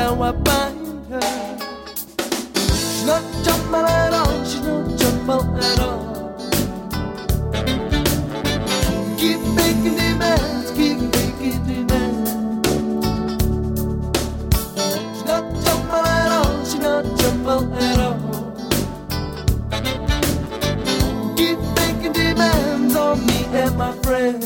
how I find her. She's not trouble at all, she's no trouble at all. Keep making demands, keep making demands. She's not trouble at all, she's not trouble at all. Keep making demands on me and my friends.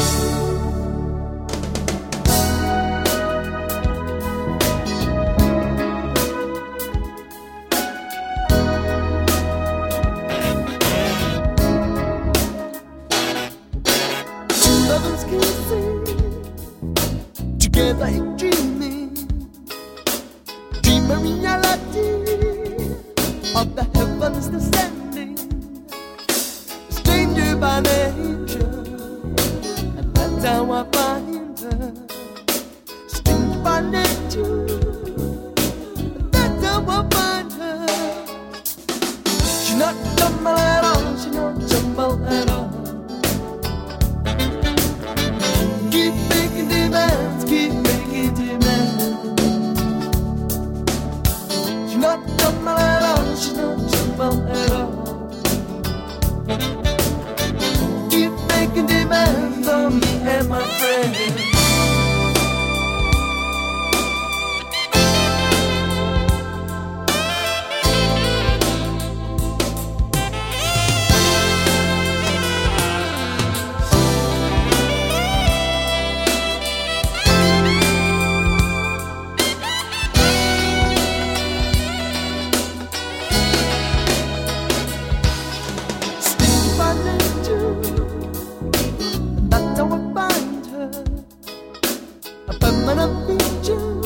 Together in dreaming, dream a reality of the heavens descending. Stranger by nature, and that's how I find her. Stranger by nature, and that's how I find her. She's not trouble at all, she's not trouble at all. Keep making demands, keep making demands. She's not trouble at all, she's not trouble at all. Keep making demands on me and my friends. That's how I find her, a permanent feature